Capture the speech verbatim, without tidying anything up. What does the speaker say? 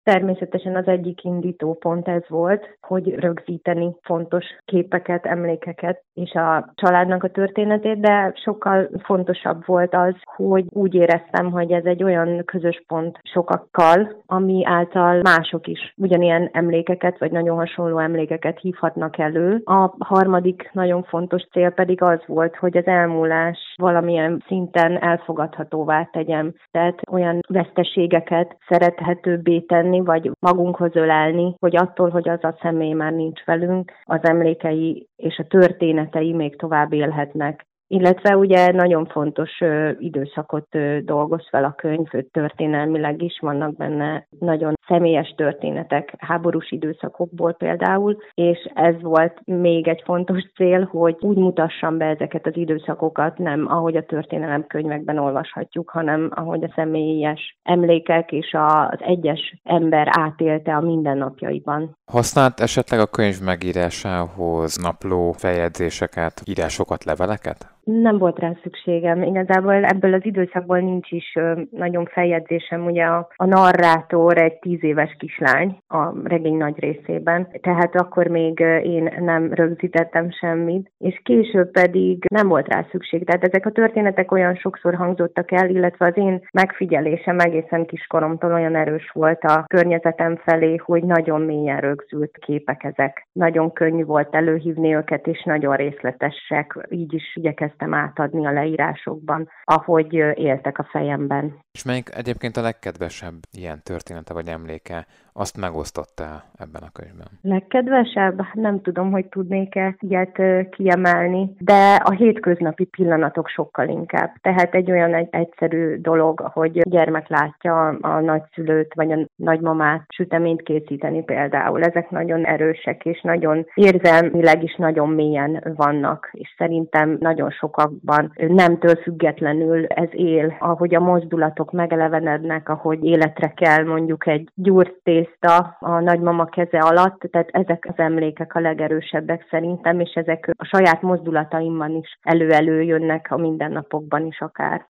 Természetesen az egyik indító pont ez volt, hogy rögzíteni fontos képeket, emlékeket és a családnak a történetét, de sokkal fontosabb volt az, hogy úgy éreztem, hogy ez egy olyan közös pont sokakkal, ami által mások is ugyanilyen emlékeket, vagy nagyon hasonló emlékeket hívhatnak elő. A harmadik nagyon fontos cél pedig az volt, hogy az elmúlás valamilyen szinten elfogadhatóvá tegyem. Tehát olyan veszteségeket szerethetőbbé tenni, vagy magunkhoz ölelni, hogy attól, hogy az a személy már nincs velünk, az emlékei és a történetei még tovább élhetnek. Illetve ugye nagyon fontos ö, időszakot ö, dolgoz fel a könyv, történelmileg is vannak benne nagyon személyes történetek, háborús időszakokból például, és ez volt még egy fontos cél, hogy úgy mutassam be ezeket az időszakokat, nem ahogy a történelemkönyvekben olvashatjuk, hanem ahogy a személyes emlékek és az egyes ember átélte a mindennapjaiban. Használt esetleg a könyv megírásához napló feljegyzéseket, írásokat, leveleket? Nem volt rá szükségem. Igazából ebből az időszakból nincs is ö, nagyon feljegyzésem. Ugye a, a narrátor egy tíz éves kislány a regény nagy részében, tehát akkor még én nem rögzítettem semmit, és később pedig nem volt rá szükség. Tehát ezek a történetek olyan sokszor hangzottak el, illetve az én megfigyelésem egészen kiskoromtól olyan erős volt a környezetem felé, hogy nagyon mélyen rögzült képek ezek. Nagyon könnyű volt előhívni őket, és nagyon részletesek, így is igyekeztem átadni a leírásokban, ahogy éltek a fejemben. És melyik egyébként a legkedvesebb ilyen története vagy emléke? Azt megosztottál ebben a könyvben? Legkedvesebb? Nem tudom, hogy tudnék-e ilyet kiemelni, de a hétköznapi pillanatok sokkal inkább. Tehát egy olyan egy egyszerű dolog, hogy a gyermek látja a nagyszülőt vagy a nagymamát süteményt készíteni például. Ezek nagyon erősek és nagyon érzelmileg is nagyon mélyen vannak, és szerintem nagyon sokakban nemtől függetlenül ez él, ahogy a mozdulatok megelevenednek, ahogy életre kell mondjuk egy gyúrtészta a nagymama keze alatt, tehát ezek az emlékek a legerősebbek szerintem, és ezek a saját mozdulataimban is elő-elő jönnek a mindennapokban is akár.